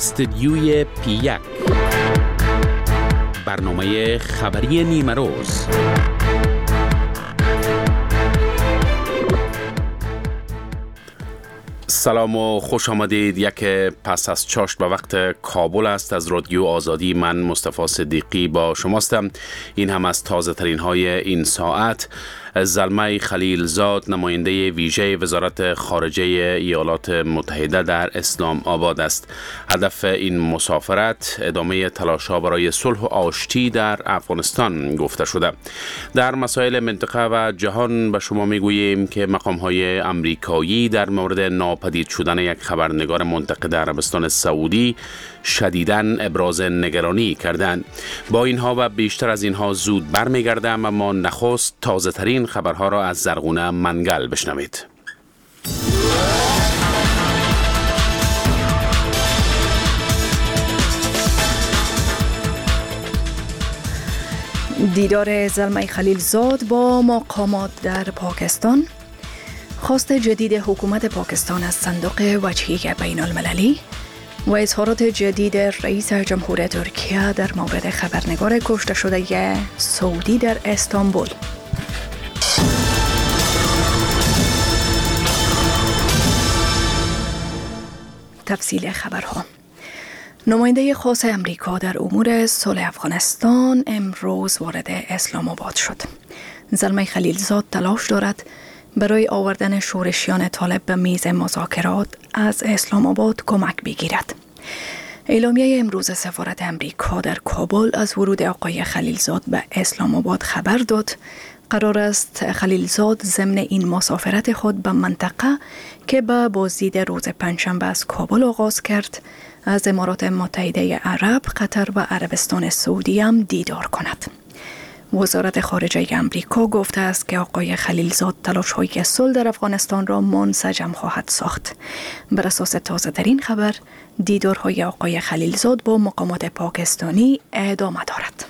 استدیوی پی1 برنامه خبری نیمه روز. سلام و خوش آمدید. یک پس از چاشت به وقت کابل است. از رادیو آزادی من مصطفی صدیقی با شماستم. این هم از تازه ترین های این ساعت. زلمه خلیلزاد نماینده ویژه وزارت خارجه ایالات متحده در اسلام آباد است. هدف این مسافرت ادامه تلاش‌ها برای صلح و آشتی در افغانستان گفته شده. در مسائل منطقه و جهان به شما میگوییم که مقام‌های آمریکایی در مورد ناپدید شدن یک خبرنگار منتقد عربستان سعودی شدیداً ابراز نگرانی کردند. با اینها و بیشتر از اینها زود برمیگردم، اما نخست تازه ترین خبرها را از زرغونه منگل بشنوید. دیدار زلمه خلیلزاد با مقامات در پاکستان، خواست جدید حکومت پاکستان از صندوق وجهی بین المللی و اظهارات جدید رئیس جمهور ترکیه در مورد خبرنگار کشته شده سعودی در استانبول. تفصیل خبرها. نماینده خاص امریکا در امور صلح افغانستان امروز وارد اسلام آباد شد. زلمه خلیلزاد تلاش دارد برای آوردن شورشیان طالب به میز مذاکرات از اسلام آباد کمک بگیرد. اعلامیه امروز سفارت امریکا در کابل از ورود آقای خلیلزاد به اسلام آباد خبر داد. قرار است خلیلزاد ضمن این مسافرت خود به منطقه که به بازدید روز پنجشنبه از کابل آغاز کرد، از امارات متحده عرب، قطر و عربستان سعودی هم دیدار کند. وزارت خارجه امریکا گفته است که آقای خلیلزاد تلاش‌های صلح در افغانستان را منسجم خواهد ساخت. بر اساس تازه ترین خبر، دیدارهای آقای خلیلزاد با مقامات پاکستانی ادامه دارد.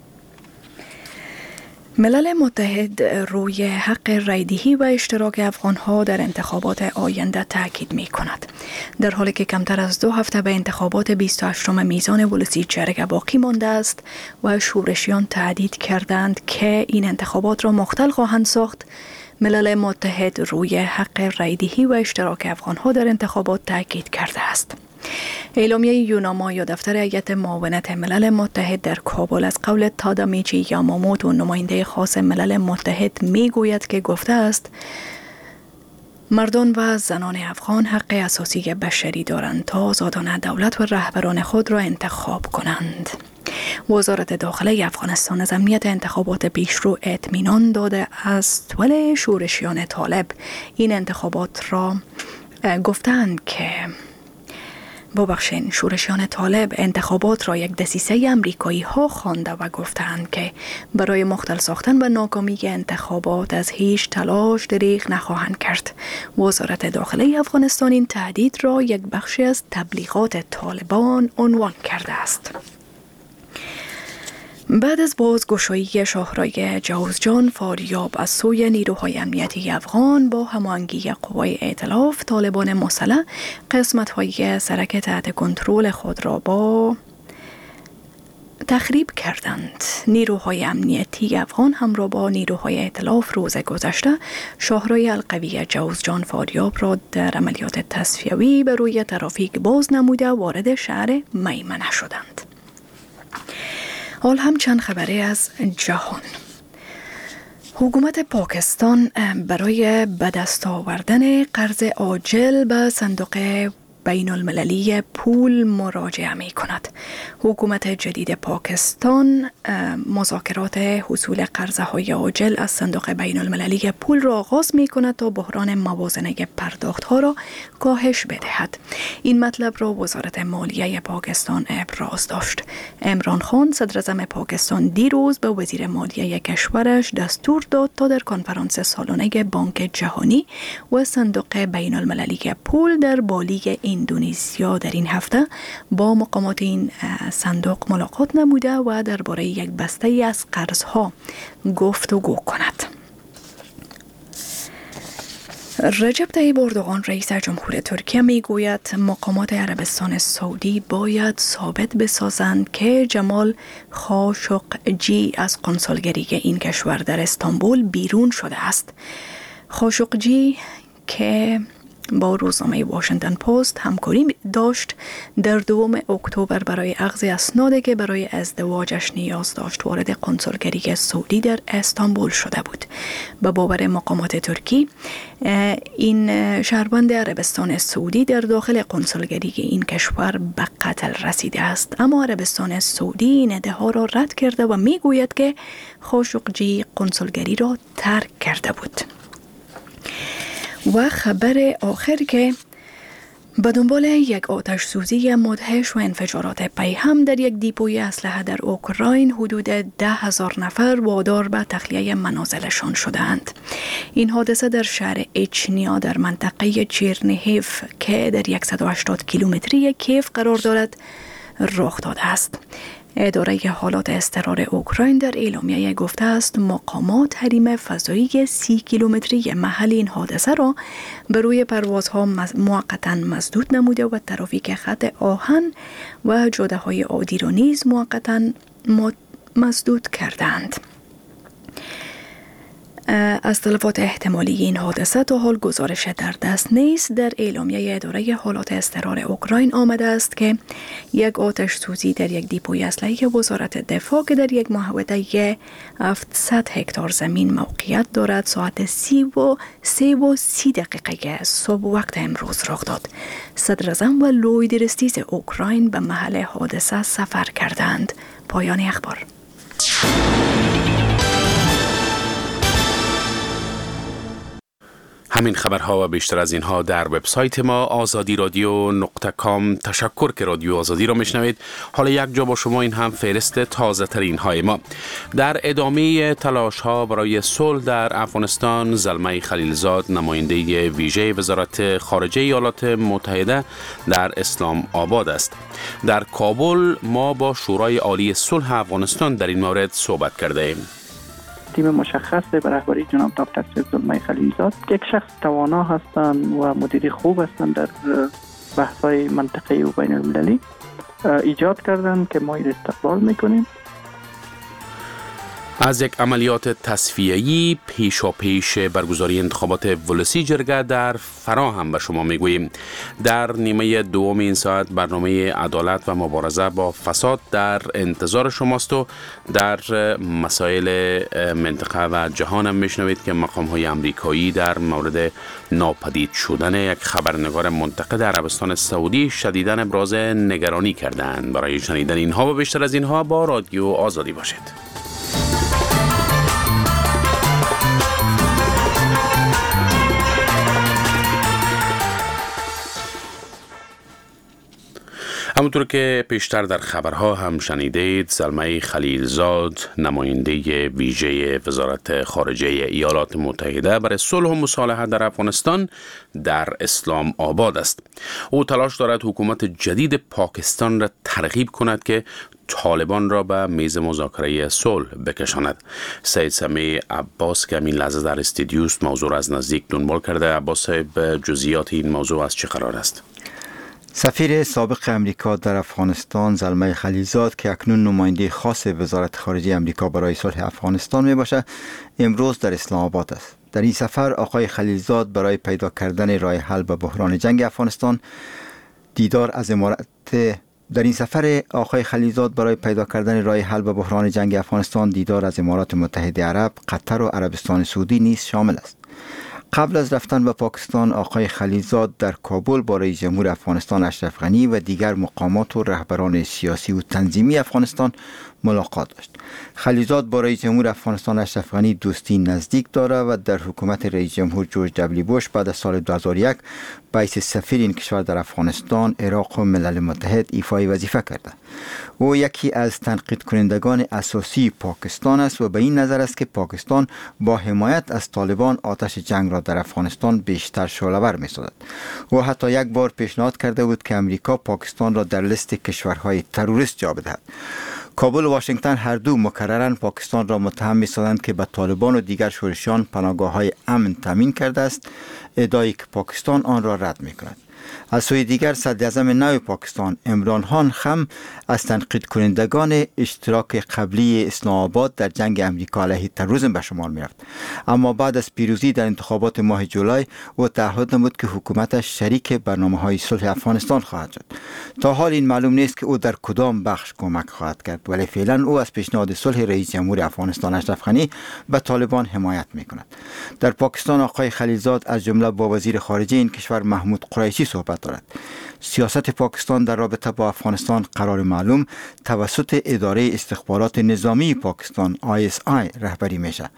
ملل متحد روی حق رایدهی و اشتراک افغانها در انتخابات آینده تاکید می کند. در حالی که کمتر از 2 هفته به انتخابات 28 میزان ولسی جرگه باقی مانده است و شورشیان تهدید کردند که این انتخابات را مختل خواهند ساخت، ملل متحد روی حق رایدهی و اشتراک افغانها در انتخابات تاکید کرده است. اعلامیه یوناما یا دفتر هیئت معاونت ملل متحد در کابل از قول تادامیچی یاماموتو نماینده خاص ملل متحد میگوید که گفته است مردان و زنان افغان حق اساسی بشری دارند تا آزادانه دولت و رهبران خود را انتخاب کنند. وزارت داخله افغانستان از امنیت انتخابات پیشرو اطمینان داده از طول شورشیان طالب این انتخابات را گفتند که شورشیان طالب انتخابات را یک دسیسه امریکایی ها خوانده و گفتند که برای مختل ساختن و ناکامی انتخابات از هیچ تلاش دریغ نخواهند کرد. وزارت داخله افغانستان این تهدید را یک بخشی از تبلیغات طالبان عنوان کرده است. بعد از بازگشایی شاهراه جوزجان فاریاب از سوی نیروهای امنیتی افغان با هماهنگی قوای ائتلاف، طالبان مسلح قسمت‌های سرک تحت کنترل خود را با تخریب کردند. نیروهای امنیتی افغان همراه با نیروهای ائتلاف روز گذشته شاهراه القوی جوزجان فاریاب را در عملیات تصفیوی به روی ترافیک باز نموده وارد شهر میمنه شدند. حال هم چند خبری از جهان. حکومت پاکستان برای به دست آوردن قرض عاجل به صندوق بین المللی پول مراجعه می کند. حکومت جدید پاکستان مذاکرات حصول قرضهای عاجل از صندوق بین المللی پول را آغاز می کند تا بحران موازنه پرداخت ها را کاهش بدهد. این مطلب را وزارت مالیه پاکستان ابراز داشت. عمران خان صدر اعظم پاکستان دیروز به وزیر مالیه کشورش دستور داد تا در کنفرانس سالانه بانک جهانی و صندوق بین المللی پول در بالی اندونزیا در این هفته با مقامات این صندوق ملاقات نموده و درباره یک بسته از قرضها گفتگو کند. رجب طیب اردوغان رئیس جمهور ترکیه میگوید مقامات عربستان سعودی باید ثابت بسازند که جمال خاشقجی از قنصلگری این کشور در استانبول بیرون شده است. خاشقجی که با روزنامه واشنگتن پست همکاری داشت در 2 اکتبر برای اخذ اسنادی که برای ازدواجش نیاز داشت وارد قنصلگری سعودی در استانبول شده بود. به باور مقامات ترکی این شهروند عربستان سعودی در داخل قنصلگری این کشور به قتل رسیده است، اما عربستان سعودی این ادعا را رد کرده و میگوید که خاشقجی قنصلگری را ترک کرده بود. و خبر آخر که به دنبال یک آتش سوزی مدهش و انفجارات پیهم در یک دیپوی اسلحه در اوکراین حدود 10,000 نفر وادار به تخلیه منازلشان شدند. این حادثه در شهر اچنیا در منطقه چرنیهیف که در 180 کیلومتری کیف قرار دارد رخ داده است. اداره حالات اضطرار اوکراین در اعلامیه گفته است مقامات حریم فضایی 30 کیلومتری محل این حادثه را به روی پروازها موقتا مسدود نموده و ترافیک خط آهن و جاده‌های عادی را نیز موقتا مسدود کردند. از تلفات احتمالی این حادثه تا حال گزارش در دست نیست. در اعلامیه اداره حالات اضطرار اوکراین آمده است که یک آتش سوزی در یک دیپوی اسلحه وزارت دفاع که در یک محوطه 700 هکتار زمین موقعیت دارد ساعت 3:30 صبح وقت امروز رخ داد. صدر اعظم و لوید رستیز اوکراین به محل حادثه سفر کردند. پایان اخبار. همین خبرها و بیشتر از اینها در وبسایت ما azadi.radio.com. تشکر که رادیو آزادی را میشنوید. حالا یک جا با شما این هم فهرست تازه ترین های ما. در ادامه تلاش ها برای صلح در افغانستان، زلمه خلیلزاد نماینده ویژه وزارت خارجه ایالات متحده در اسلام آباد است. در کابل ما با شورای عالی صلح افغانستان در این مورد صحبت کرده ایم. تیم مشخص به رهبری جناب دکتر زلمه خلیلزاد که یک شخص توانا هستند و مدیر خوب هستند در بحث‌های منطقه‌ای و بین المللی ایجاد کردند که ما این استقبال میکنیم. از یک عملیات تصفیه‌ای پیش برگزاری انتخابات ولسی جرگه در فرا هم به شما میگوییم. در نیمه دوم این ساعت برنامه عدالت و مبارزه با فساد در انتظار شماست و در مسائل منطقه و جهان هم میشنوید که مقام‌های امریکایی در مورد ناپدید شدن یک خبرنگار منتقد عربستان سعودی شدیداً ابراز نگرانی کردند. برای شنیدن اینها و بیشتر از اینها با رادیو آزادی باشید. همونطور که پیشتر در خبرها هم شنیدید، زلمه خلیلزاد نماینده ویژه وزارت خارجه ایالات متحده برای صلح و مصالحه در افغانستان در اسلام آباد است. او تلاش دارد حکومت جدید پاکستان را ترغیب کند که طالبان را به میز مذاکره صلح بکشاند. سید سمیع عباس که این لحظه در استودیوست موضوع را از نزدیک دنبال کرده. عباس صاحب، جزئیات این موضوع از چه قرار است؟ سفیر سابق امریکا در افغانستان زلمه خلیلزاد که اکنون نماینده خاص وزارت خارجه امریکا برای صلح افغانستان می باشد، امروز در اسلام آباد است. در این سفر آقای خلیلزاد برای پیدا کردن راه حل به بحران جنگ افغانستان دیدار از امارات متحده عرب، قطر و عربستان سعودی نیز شامل است. قبل از رفتن به پاکستان، آقای خلیلزاد در کابل با رئیس جمهور افغانستان اشرف غنی و دیگر مقامات و رهبران سیاسی و تنظیمی افغانستان ملاقات داشت. خلیلزاد با رئیس جمهور افغانستان اشرف غنی دوستی نزدیک دارد و در حکومت رئیس جمهور جورج دبلیو بوش بعد از سال 2001 به حیث سفیر این کشور در افغانستان، عراق و ملل متحد ایفای وظیفه کرده. او یکی از تنقید کنندگان اساسی پاکستان است و به این نظر است که پاکستان با حمایت از طالبان آتش جنگ را در افغانستان بیشتر شعله‌ور می‌سازد. او حتی یک بار پیشنهاد کرده بود که امریکا پاکستان را در لیست کشورهای تروریست جا بدهد. کابل و واشنگتن هر دو مکرراً پاکستان را متهم می‌سازند که به طالبان و دیگر شورشیان پناهگاه‌های امن تامین کرده است، ادعایی که پاکستان آن را رد می‌کند. از سوی دیگر صدراعظم نو پاکستان عمران خان هم از تنقید کنندگان اشتراک قبلی اسلام آباد در جنگ امریکا علیه تروریسم به شمار می‌رفت. اما بعد از پیروزی در انتخابات ماه جولای او تعهد نمود که حکومتش شریک برنامه‌های صلح افغانستان خواهد شد. تا حال این معلوم نیست که او در کدام بخش کمک خواهد کرد، ولی فعلا او از پیشنهاد صلح رئیس جمهور افغانستان اشرف غنی به طالبان حمایت می‌کند. در پاکستان آقای خلیلزاد از جمله با وزیر خارجه این کشور محمود قریشی صحبت دارد. سیاست پاکستان در رابطه با افغانستان قرار معلوم توسط اداره استخبارات نظامی پاکستان ISI رهبری میشه.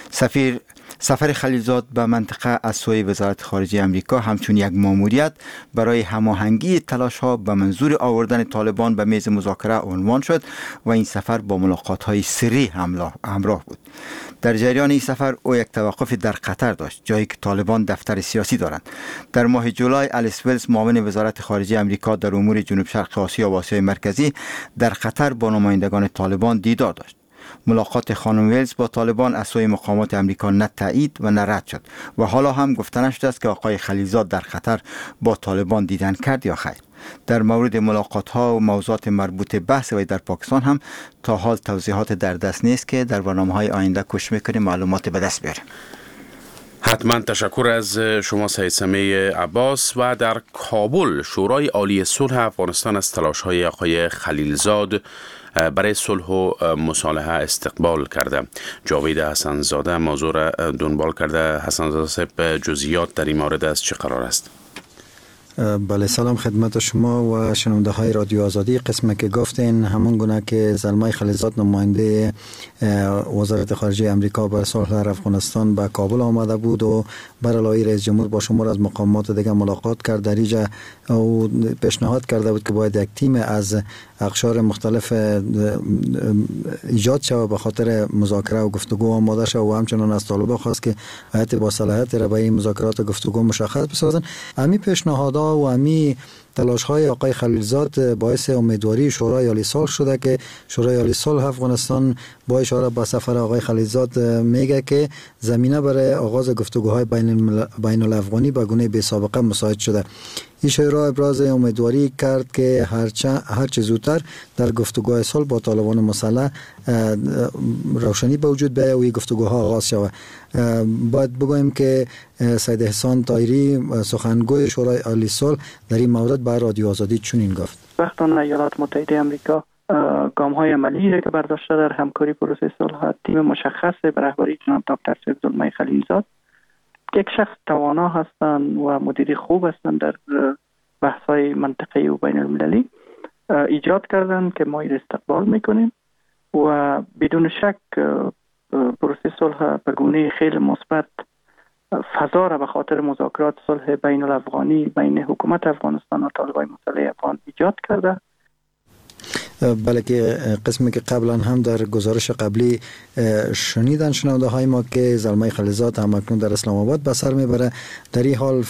سفر خلیلزاد به منطقه از سوی وزارت خارجه امریکا همچون یک ماموریت برای هماهنگی تلاش‌ها به منظور آوردن طالبان به میز مذاکره عنوان شد و این سفر با ملاقات‌های سری همراه بود. در جریان این سفر او یک توقف در قطر داشت، جایی که طالبان دفتر سیاسی دارند. در ماه جولای الیس ولز معاون وزارت خارجه امریکا در امور جنوب شرق آسیا و آسیای مرکزی در قطر با نمایندگان طالبان دیدار داشت. ملاقات خانم ویلز با طالبان از سوی مقامات امریکا نه تایید و نه رد شد و حالا هم گفته نشده است که آقای خلیلزاد در قطر با طالبان دیدن کرد یا خیر. در مورد ملاقات ها و موضوعات مربوط بحث وی در پاکستان هم تا حال توضیحات در دست نیست که در برنامه‌های آینده کوشش می‌کنیم معلومات به دست بیاریم. حتما تشکر از شما سید سمیع عباس. و در کابل شورای عالی صلح افغانستان از تلاش‌های آقای خلیلزاد برای صلح و مصالحه استقبال کرده. جاوید حسن‌زاده موضوع را دنبال کرده. حسن‌زاده صاحب، جزئیات در این مورد از چه قرار است؟ بله، سلام خدمت شما و شنونده های رادیو آزادی. قسمی که گفتین همون گونه که زلمه خلیلزاد نماینده وزارت خارجه امریکا برای صلح در افغانستان به کابل آمده بود و برای رئیس جمهور با شمار از مقامات دیگه ملاقات کرد. در اینجا او پیشنهاد کرده بود که باید یک تیم از اقشار مختلف ایجاد شود به خاطر مذاکره و گفتگو آماده شود و همچنان از طالبان خواست که هیئت با صلاحیت را برای مذاکرات و گفتگو مشخص بسازند. همین پیشنهادها و همین تلاش‌های آقای خلیلزاد باعث امیدواری شورای عالی صلح شده که شورای عالی صلح افغانستان با اشاره به سفر آقای خلیلزاد میگه که زمینه برای آغاز گفتگوهای بین الافغانی به گونه بی سابقه مساعد شده. این شورا ابراز امیدواری کرد که هرچه زودتر در گفتگوهای صلح با طالبان مسلح روشنی به وجود بیاید و این گفتگوها آغاز شود. باید بگویم که سید احسان طاهری سخنگوی شورای عالی صلح در این مورد به رادیو آزادی چنین گفت: وقتان ایالات متحده آمریکا گام‌های عملی که برداشته در همکاری پروسه صلح، تیم مشخص به رهبری جناب دکتر سید زلمه خلیلزاد، یک شخص توانا هستند و مدیری خوب هستند در بحث‌های منطقه‌ای و بین المللی، ایجاد کردند که ما این استقبال میکنیم و بدون شک پروسه صلح به گونه خیلی مثبت فضا را به خاطر مذاکرات صلح بین الافغانی بین حکومت افغانستان و طالبان مسلح افغان ایجاد کرده. بله، که قسمی که قبلا هم در گزارش قبلی شنیدن شنونده های ما که زلمه خلیلزاد هم اکنون در اسلام آباد به سر میبره. در این حال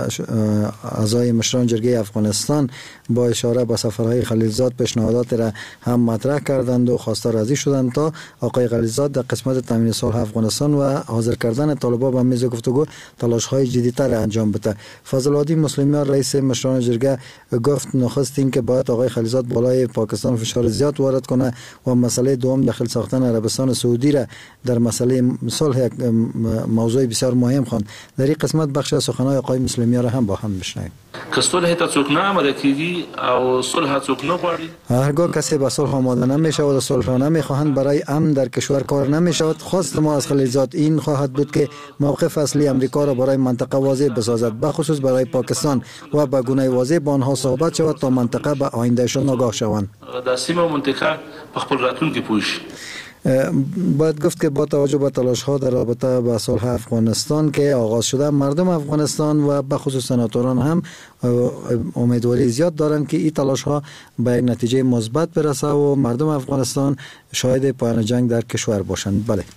اعضای مشران جرگه افغانستان با اشاره به سفرهای خلیلزاد پیشنهادات را هم مطرح کردند و خواستار راضی شدند تا آقای خلیلزاد در قسمت تامین صلح افغانستان و حاضر کردن طالبان به میز گفتگو تلاش های جدی‌تر انجام بده. فضل العادی مسلمیان رئیس مشران جرگه گفت نخست این که باید آقای خلیلزاد بالای پاکستان فشار زیاد وارد کنه و مسئله دوم داخل ساختن عربستان سعودی را در مسئله صلح یک موضوع بسیار مهم خواند. در این قسمت بخش از سخنان آقای مسلمیان را هم با هم بشنویم. که صلح ته څوک نه آماده کیږي او صلح څوک نه غواړي، هرگاه کسی به صلح آماده نمیشه و صلح را نمیخواهند، برای امن در کشور کار نمیشود. خواست ما از خلیلزاد این خواهد بود که موقف اصلی امریکا را برای منطقه واضح بسازد، به خصوص برای پاکستان، و به گونه واضح با آنها صحبت شود تا منطقه به آیندهشان آگاه شوند. د سیمه منطقه په خپل راتلونکي پوه شي. باید گفت که با توجه به تلاش ها در رابطه با صلح افغانستان که آغاز شده، مردم افغانستان و به خصوص سناتوران هم امیدواری زیاد دارند که این تلاش ها به یک نتیجه مثبت برسه و مردم افغانستان شاهد پایان جنگ در کشور باشند. بله.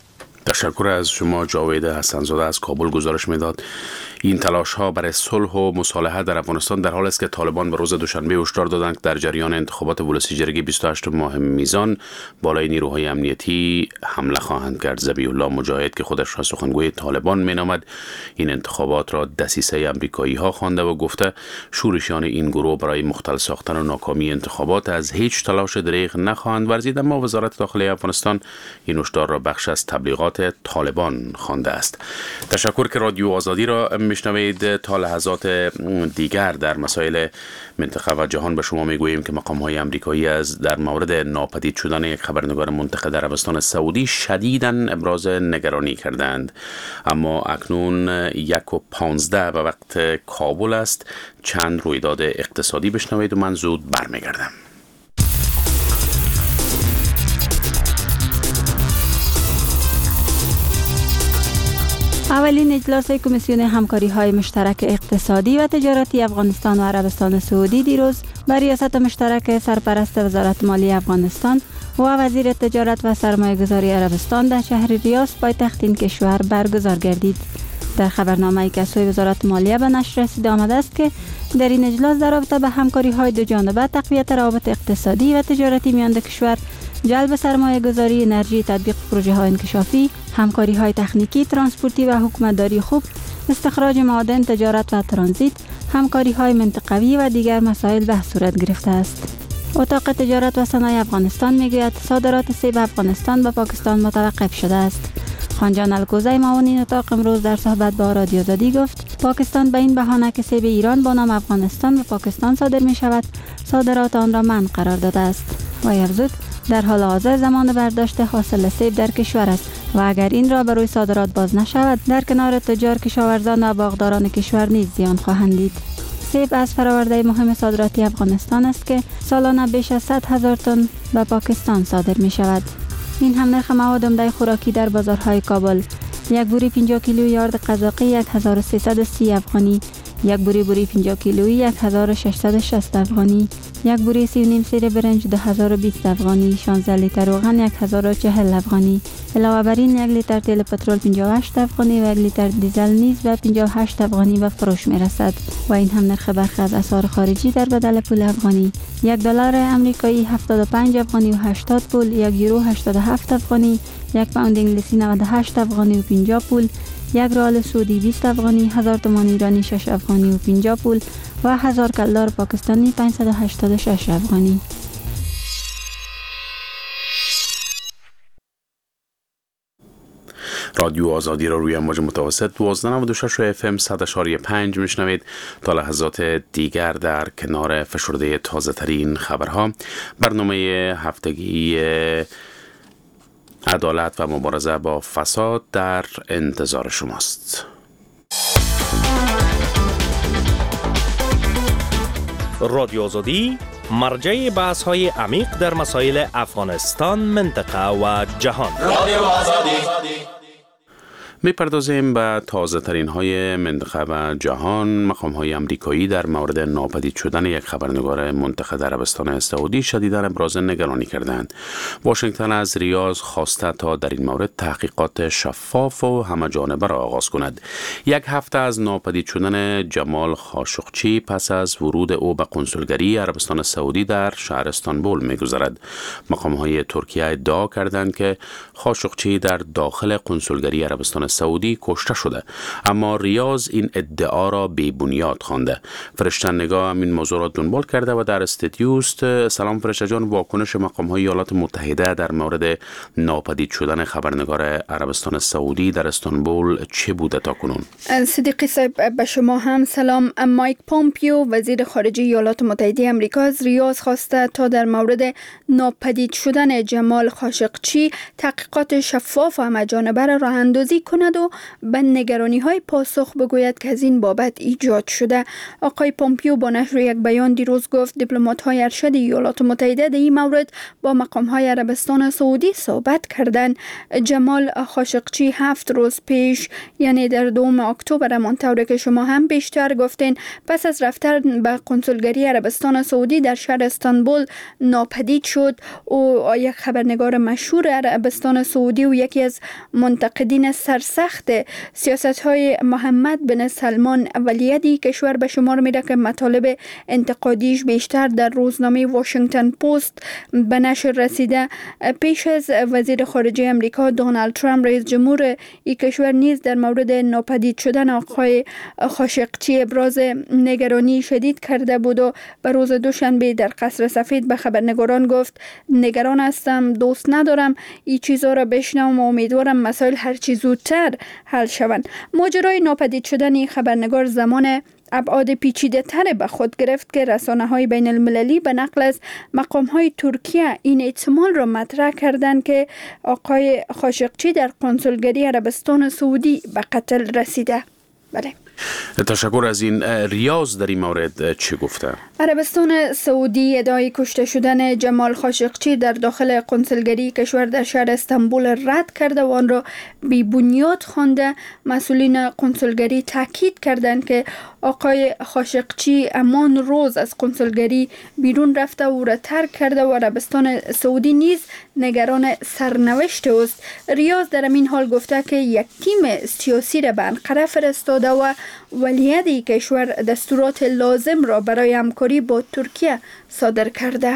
تشکر از شما. جاوید حسن‌زاده از کابل گزارش میداد این تلاش ها برای صلح و مصالحه در افغانستان در حال است که طالبان به روز دوشنبه هشدار دادند که در جریان انتخابات ولسی جرگه 28 ماه میزان بالای نیروهای امنیتی حمله خواهند کرد. ذبیح الله مجاهد که خودش را سخنگوی طالبان مینامد این انتخابات را دسیسه امریکایی ها خوانده و گفته شورشیان این گروه برای مختل ساختن و ناکامی انتخابات از هیچ تلاش دریغ نخواهند ورزید، اما وزارت داخلی افغانستان این هشدار را بخش از تبلیغات طالبان خوانده است. تشکر که رادیو آزادی را میشنوید. تا لحظات دیگر در مسائل منطقه و جهان به شما میگوییم که مقام‌های آمریکایی از در مورد ناپدید شدن یک خبرنگار منتقد عربستان سعودی شدیداً ابراز نگرانی کردند، اما اکنون 1:15 به وقت کابل است. چند رویداد اقتصادی بشنوید و من زود برمیگردم. اولین اجلاس کمیسیون همکاری‌های مشترک اقتصادی و تجارتی افغانستان و عربستان سعودی دیروز با ریاست مشترک سرپرست وزارت مالیه افغانستان و وزیر تجارت و سرمایه‌گذاری عربستان در شهر ریاض پایتخت این کشور برگزار گردید. در خبرنامه‌ای که از سوی وزارت مالیه به نشر رسیده آمده است که در این اجلاس در رابطه به همکاری‌های دو جانبه، تقویت روابط اقتصادی و تجارتی میان دو کشور، جلب سرمایه‌گذاری، انرژی، تطبیق پروژه‌های انکشافی، همکاری‌های تکنیکی، ترانسپورتی و حکومتداری خوب، استخراج معادن، تجارت و ترانزیت، همکاری‌های منطقوی و دیگر مسائل به صورت گرفته است. اتاق تجارت و صنایع افغانستان میگوید صادرات سیب افغانستان به پاکستان متوقف شده است. خانجان الکوزی معاون این اتاق امروز در صحبت با رادیو آزادی گفت پاکستان به این بهانه که سیب ایران با نام افغانستان به پاکستان صادر می شود صادرات آن را منع قرار داده است و افزود در حال حاضر زمان برداشت حاصل سیب در کشور است و اگر این را به روی صادرات باز نشود در کنار تجار، کشاورزان و باغداران کشور نیز زیان خواهند دید. سیب از فراورده مهم صادراتی افغانستان است که سالانه بیش از 100,000 تن به پاکستان صادر می شود. این هم نرخ مواد عمده خوراکی در بازارهای کابل: یک بوری 50 کیلویی یارد قزاقی 1330 افغانی، یک بوری 50 کیلویی 1660 افغانی، یک بوری 3.5 سیر برنج 2020 افغانی، 16 لیتر روغن 1040 افغانی. علاوه بر این 1 لیتر تیل پترول 58 افغانی و 1 لیتر دیزل نیز به 58 افغانی به فروش می رسد و این هم نرخ برخی از اسعار خارجی در بدل پول افغانی: $1 امریکایی 75 افغانی و 80 پول، 1 یورو 87 افغانی، 1 پوند انگلیسی 98 افغانی و 50 پول، 1 ریال سعودی 20 افغانی، 1000 تومان ایرانی 6 افغانی و 50 پول و 1000 کلدار پاکستانی 586 افغانی. رادیو آزادی را روی امواج متوسط 1296 FM 100.5 میشنوید. تا لحظات دیگر در کنار فشرده تازه ترین خبرها، برنامه هفتگی عدالت و مبارزه با فساد در انتظار شماست. رادیو آزادی مرجع بحث های عمیق در مسائل افغانستان، منطقه و جهان. رادیو آزادی. میپردازیم به تازه ترین های منطقه و جهان. مقام های امریکایی در مورد ناپدید شدن یک خبرنگار منتقد عربستان سعودی شدیداً ابراز نگرانی کردند. واشنگتن از ریاض خواسته تا در این مورد تحقیقات شفاف و همه‌جانبه را آغاز کند. یک هفته از ناپدید شدن جمال خاشقچی پس از ورود او به کنسولگری عربستان سعودی در شهر استانبول می‌گذرد. مقام های ترکیه ادعا کردند که خاشقچی در داخل کنسولگری عربستان سعودی کشته شده، اما ریاض این ادعا را بی بنیاد خوانده. فرشته نگاه هم این موضوع را دنبال کرده و در استودیوست. سلام فرشته جان، واکنش مقام‌های ایالات متحده در مورد ناپدید شدن خبرنگار عربستان سعودی در استانبول چه بوده تا کنون؟ صدیقی صاحب، به شما هم سلام. مایک پومپیو وزیر خارجه ایالات متحده آمریکا از ریاض خواسته تا در مورد ناپدید شدن جمال خاشقچی تحقیقات شفاف و همه‌جانبه را راه‌اندازی کند کند و به نگرانی های پاسخ بگوید که از این بابت ایجاد شده. آقای پومپیو با نشر یک بیان دیروز گفت دیپلمات های ارشد ایالات متحده در این مورد با مقام های عربستان سعودی صحبت کردند. جمال خاشقچی 7 روز پیش یعنی در 2 اکتبر همانطور که شما هم بیشتر گفتین پس از رفتن به قنصلگری عربستان سعودی در شهر استانبول ناپدید شد. او یک خبرنگار مشهور عربستان سعودی و یکی از منتقدین سرسخت سیاست های محمد بن سلمان ولیعهد کشور به شمار میره که مطالب انتقادیش بیشتر در روزنامه واشنگتن پست به نشر رسیده. پیش از وزیر خارجه امریکا دونالد ترامپ رئیس جمهور این کشور نیز در مورد ناپدید شدن آقای خاشقچی ابراز نگرانی شدید کرده بود و به روز دوشنبه در قصر سفید به خبرنگاران گفت نگران هستم، دوست ندارم این چیزا را بشنوم و امیدوارم مسائل هر چی زودتر حل شوند. ماجرای ناپدید شدن این خبرنگار زمان ابعاد پیچیده تر به خود گرفت که رسانه های بین المللی به نقل از مقام های ترکیه این احتمال را مطرح کردند که آقای خاشقچی در قنصلگری عربستان سعودی به قتل رسیده. بله. تشکر از این. ریاض در این مورد چه گفته؟ عربستان سعودی ادعای کشته شدن جمال خاشقچی در داخل قنصلگری کشور در شهر استانبول رد کرده و آن را بی بنیاد خوانده. مسئولین قنصلگری تاکید کردند که آقای خاشقچی همان روز از قنصلگری بیرون رفته و را ترک کرده و عربستان سعودی نیز نگران سرنوشت است. ریاض در این حال گفته که یک تیم سیاسی را به انقره فرستاده و ولیعهد کشور دستورات لازم را برای همکاری با ترکیه صادر کرده.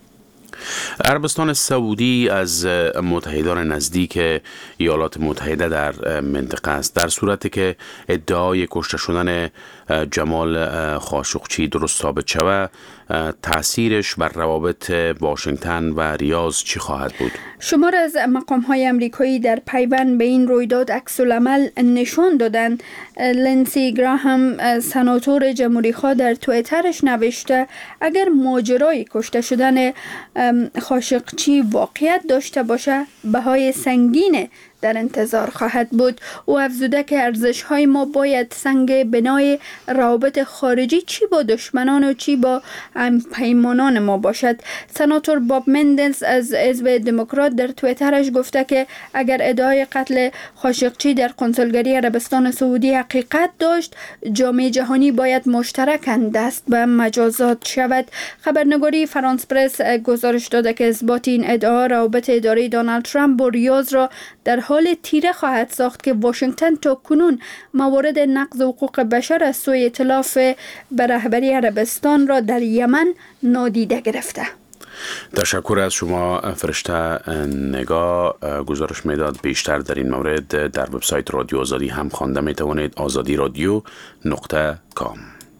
عربستان سعودی از متحدان نزدیک ایالات متحده در منطقه است. در صورتی که ادعای کشته شدن جمال خاشقچی درست ثابت شود، تأثیرش بر روابط واشنگتن و ریاض چی خواهد بود؟ شمار از مقام‌های آمریکایی در پیوند به این رویداد عکس‌العمل نشان دادند. لنسی گراهام سناتور جمهوری‌خواه در توییترش نوشته اگر ماجرای کشته شدن خاشقچی واقعیت داشته باشه بهای سنگین در انتظار خواهد بود. او افزوده که ارزش‌های ما باید سنگ بنای روابط خارجی چی با دشمنان و چی با همپیمانان ما باشد. سناتور باب مندنز از حزب دموکرات در توییترش گفته که اگر ادعای قتل خاشقچی در قنصلگری عربستان سعودی حقیقت داشت، جامعه جهانی باید مشترکاً دست به مجازات شود. خبرنگاری فرانس پرس گزارش داده که اثبات این ادعا روابط اداری دونالد ترامپ با ریاض را در حال تیره خواهد ساخت که واشنگتن تا کنون موارد نقض حقوق بشر از سوی ائتلاف به رهبری عربستان را در یمن نادیده گرفته. تشکر از شما فرشته نگاه. گزارش میداد بیشتر در این مورد در وبسایت رادیو آزادی هم خوانده می توانید. azadiradyo.com.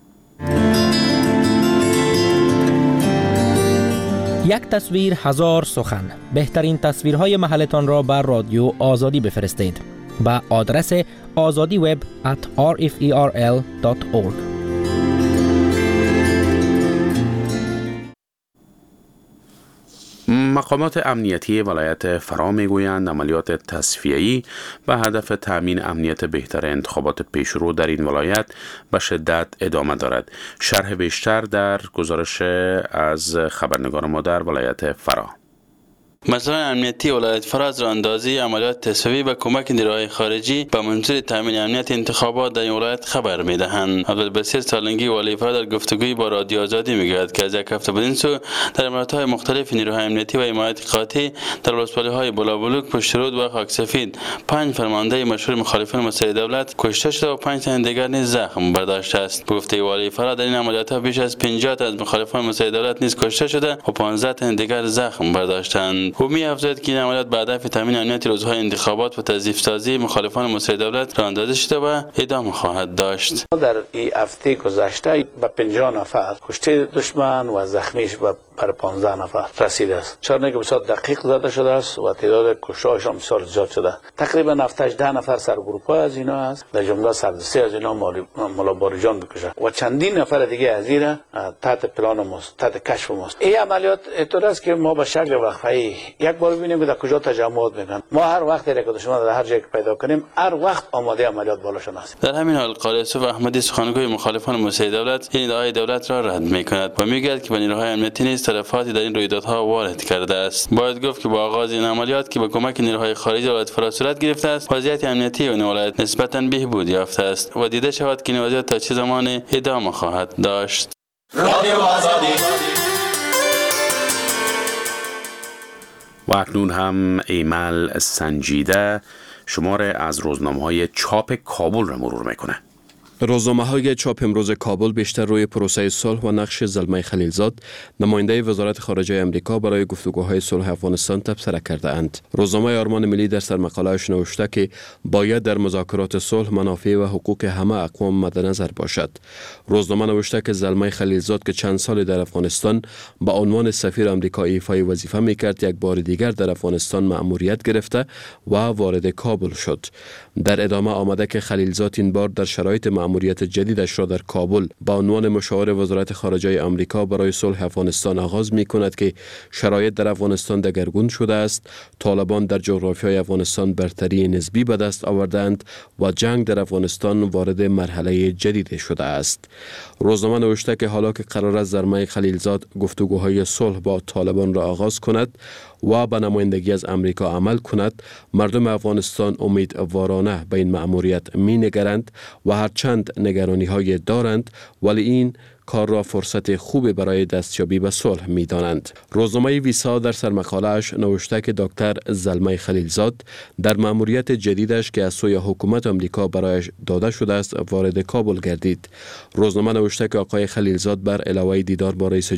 یک تصویر هزار سخن. بهترین تصویرهای محلتان را بر رادیو آزادی بفرستید با آدرس azadiweb@rferl.org. مقامات امنیتی ولایت فرا میگویند عملیات تصفیه‌ای به هدف تامین امنیت بهتر انتخابات پیشرو در این ولایت به شدت ادامه دارد. شرح بیشتر در گزارش از خبرنگار ما در ولایت فرا. مسئولان امنیتی ولایت فرا از راهاندازی عملیات تصفیه‌ای و کمک نیروهای خارجی به منظور تامین امنیت انتخابات در این ولایت خبر می‌دهند. عبدالبصیر سالنگی والی فرا در گفتگویی با رادیو آزادی می‌گوید که از یک هفته بدین سو در عملیات‌های مختلف نیروهای امنیتی و حمایت قاطع در ولسوالی‌های بلابلوک، پشترود و خاکسفید 5 فرمانده مشهور مخالفان مسئله دولت کشته شده و 5 تن دیگر نیز زخم برداشته است. به گفته والی فرا در این عملیات‌ها بیش از 50 تا از مخالفان مسئله دولت نیز کشته شده و 15 تن دیگر زخم برداشتند. او می‌افزاید که این عملیات به هدف تامین امنیت روزهای انتخابات و تضعیف‌سازی مخالفان مسئله دولت راهاندازی شده و ادامه خواهد داشت. در این هفته گذشته به 50 نفر کشته دشمن و زخمیش به 15 نفر رسیده است. چرا که بسیار دقیق زده شده است و تعداد کشته‌هاش هم بسیار زیاد شده. تقریبا 7-18 نفر سرگروه از اینا است، در جمله سردستی از اینا مولا باریجان بکشه و چندین نفر دیگه از اینا تحت پلان ماست، تحت کشف ماست. این عملیات اینطور است که ما به شکل وقفه‌ای یک بار ببینیم که در کجا تجمعات میکنن. ما هر وقت که دشمن در هر جایی که پیدا کنیم هر وقت آماده عملیات بالاشون هستیم. در همین حال قاری یوسف احمدی سخنگوی مخالفان موسسه دولت این ادعای دولت را رد میکند و میگوید که به نیروهای امنیتی نیز تلفاتی در این رویدادها وارد کرده است. باید گفت که با آغاز این عملیات که با کمک نیروهای خارجی ولایت فرا صورت گرفته است، وضعیت امنیتی این ولایت نسبتاً بهبود یافته است و دیده شود که این وضعیت تا چه زمان ادامه خواهد داشت. رادیو آزادی. و اکنون هم ایمل سنجیده شماره از روزنامه‌های چاپ کابل را مرور میکنه. روزنامه‌های چاپ امروز کابل بیشتر روی پروسه صلح و نقش زلمه خلیلزاد نماینده وزارت خارجه آمریکا برای گفتگوهای صلح افغانستان تبصره کرده اند. روزنامه آرمان ملی در سرمقاله‌اش نوشته که باید در مذاکرات صلح منافع و حقوق همه اقوام مد نظر باشد. روزنامه نوشته که زلمه خلیلزاد که چند سال در افغانستان با عنوان سفیر آمریکا ایفای وظیفه می‌کرد، یک بار دیگر در افغانستان مأموریت گرفته و وارد کابل شد. در ادامه آمده که خلیلزاد این بار در شرایط مأموریت جدیدش را در کابل با عنوان مشاور وزارت خارجه آمریکا برای صلح افغانستان آغاز می کند که شرایط در افغانستان دگرگون شده است. طالبان در جغرافیای افغانستان برتری نسبی به دست آوردند و جنگ در افغانستان وارد مرحله جدید شده است. روزنامه نوشته که حالا که قرار است زلمه خلیلزاد گفتگوهای صلح با طالبان را آغاز کند و به نمایندگی از امریکا عمل کند، مردم افغانستان امیدوارانه به این مأموریت می نگرند و هرچند نگرانی های دارند ولی این کار را فرصت خوبی برای دستیابی به صلح می دانند. روزنامه ویسا در سرمقاله‌اش نوشته که دکتر زلمه خلیلزاد در مأموریت جدیدش که از سوی حکومت آمریکا برایش داده شده است وارد کابل گردید. روزنامه نوشته که آقای خلیلزاد بر علاوه دیدار با رئیس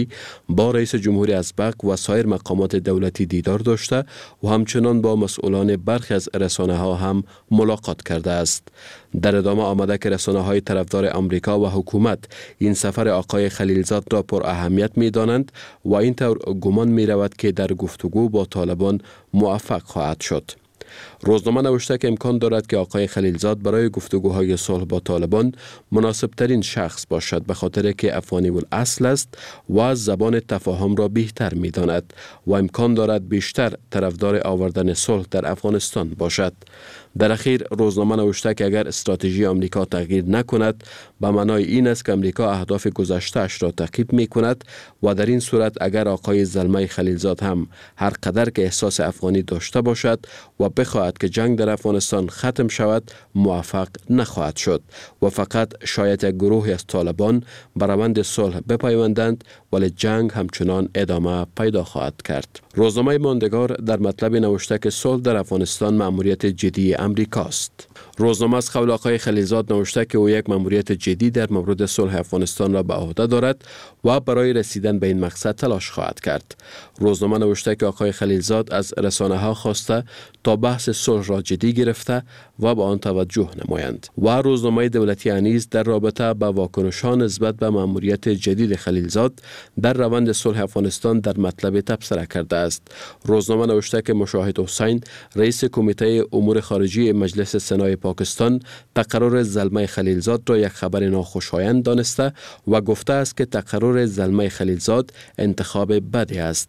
جمهوری اسبق و سایر مقامات دولتی دیدار داشته و همچنان با مسئولان برخی از رسانه‌ها هم ملاقات کرده است. در ادامه آمده که رسانه‌های طرفدار آمریکا و حکومت این سفر آقای خلیلزاد را پر اهمیت می دانند و اینطور گمان می رود که در گفتگو با طالبان موفق خواهد شد. روزنامه نوشته که امکان دارد که آقای خلیلزاد برای گفتگوهای صلح با طالبان مناسب ترین شخص باشد، به خاطر که افغانی الاصل است و زبان تفاهم را بهتر می داند و امکان دارد بیشتر طرفدار آوردن صلح در افغانستان باشد. در اخیر روزنامه نوشته که اگر استراتژی آمریکا تغییر نکند به معنای این است که آمریکا اهداف گذشته‌اش را تعقیب می کند و در این صورت اگر آقای زلمه خلیلزاد هم هر قدر که احساس افغانی داشته باشد و بخواهد که جنگ در افغانستان ختم شود موفق نخواهد شد و فقط شاید یک گروهی از طالبان به روند صلح بپیوندند ولی جنگ همچنان ادامه پیدا خواهد کرد. روزنامه ماندگار در مطلب نوشته که صلح در افغانستان مأموریت جدی امریکاست. روزنامه از قول آقای خلیلزاد نوشته که او یک مأموریت جدی در مورد صلح افغانستان را به عهده دارد و برای رسیدن به این مقصد تلاش خواهد کرد. روزنامه نوشته که آقای خلیلزاد از رسانه‌ها خواسته تا بحث صلح را جدی گرفته و به آن توجه نمایند و روزنامه دولتی نیز در رابطه با واکنش‌ها نسبت به مأموریت جدید خلیلزاد در روند صلح افغانستان در مطلب تبصره کرده است. روزنامه نوشته که مشاهد حسین رئیس کمیته امور خارجی مجلس سنای پاکستان تقرر زلمه خلیلزاد را یک خبر ناخوشایند دانسته و گفته است که تقرر زلمه خلیلزاد انتخاب بدی است.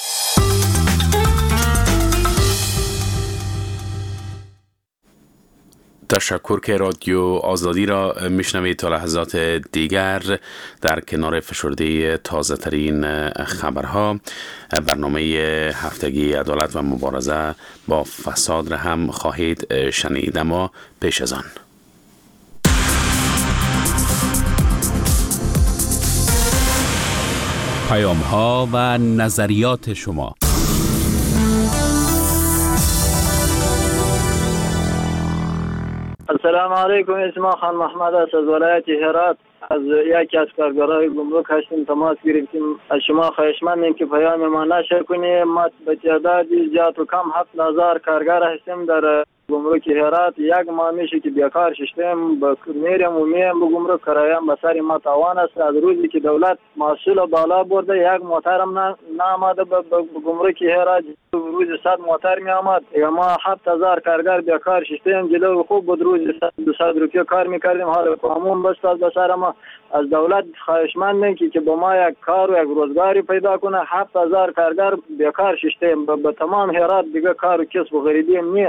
تشکر که رادیو آزادی را میشنوید. تا لحظات دیگر در کنار فشرده تازه ترین خبرها برنامه هفتگی عدالت و مبارزه با فساد را هم خواهید شنید، اما پیش از آن پیام ها و نظریات شما. السلام علیکم، اسم خان محمد است از ولایت هرات. از یکی از کارگرای گمرک هستیم، تماس گرفتیم. از شما خواهشمندیم که پیام ما نشر کنیم. ما به تعداد زیاد و کم 7000 کارگر هستیم در گمرک هرات. یک ماه میشه که بیکار شدیم، میریم و میایم به گمرک، کرایم به سر ما تاوان است. از روزی که دولت محصول بالا برده یک موترم نآمده به گمرک هرات. روز 100 موتر می آمد. ما 7000 کارگر بیکار شدیم. جلو خوب بود، روز 200 روپیه کار میکردیم، حالا قانون بستاد به سر ما. ما از دولت خواهشمندیم که به ما یک کار و یک روزگاری پیدا کنه. 7000 کارگر بیکار ششته به تمام هرات دیگه کار و کسب و غریبی نیه.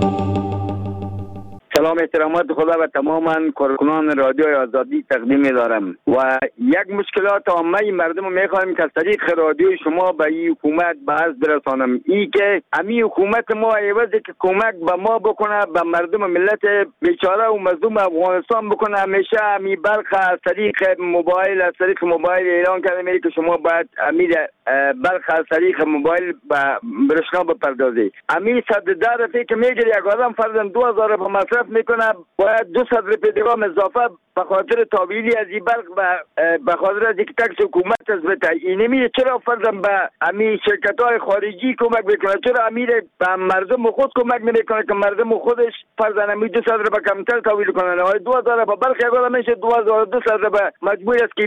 سلام احترامات خدا و تماما کارکنان رادیوی آزادی تقدیم دارم و یک مشکلات عامه مردم میخوایم که از طریق رادیوی شما به این حکومت بحث برسانم. این که امی حکومت ما عوضی که کمک به ما بکنه به مردم ملت بیچاره و مظلوم افغانستان بکنه، همیشه امی بلخ از طریق موبایل اعلان کرده میگه که شما باید امی بلخ از طریق موبایل به برشنا بپردازی. امی 110 روپیه که میگیره یک آدم فرضاً 2000 روپیه مصرف میکنه، باید 200 روپیه دیگه اضافه به خاطر تابعیلی از این بلخ به خاطر از اینکه تکس حکومت از بته. اینمی چرا فرضاً به امی شرکت های خارجی کمک میکنه؟ چرا امیر به مردم خود کمک نمیکنه که مردم خودش فرضاً امی 200 روپیه کمتر تحویل کنه؟ 2000 روپیه بلخ یک آدم میشه 2200 روپیه مجبور است که